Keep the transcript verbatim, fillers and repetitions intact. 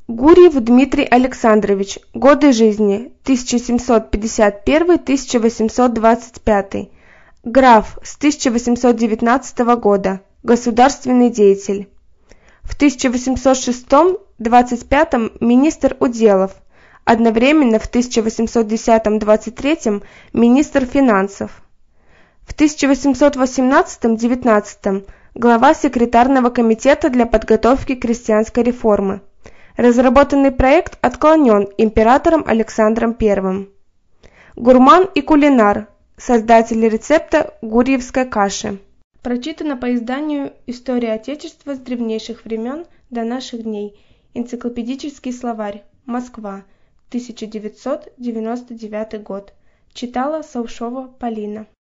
Гурьев Дмитрий Александрович. Годы жизни тысяча семьсот пятьдесят первый — тысяча восемьсот двадцать пятый. Граф с тысяча восемьсот девятнадцатого года. Государственный деятель. В тысяча восемьсот шестом — двадцать пятом министр уделов. Одновременно в тысяча восемьсот десятом — двадцать третьем министр финансов. В тысяча восемьсот восемнадцатом — девятнадцатом глава секретарного комитета для подготовки крестьянской реформы. Разработанный проект отклонен императором Александром Первым. Гурман и кулинар. Создатель рецепта гурьевской каши. Прочитано по изданию «История Отечества с древнейших времен до наших дней». Энциклопедический словарь. Москва. тысяча девятьсот девяносто девятый год. Читала Саушова Полина.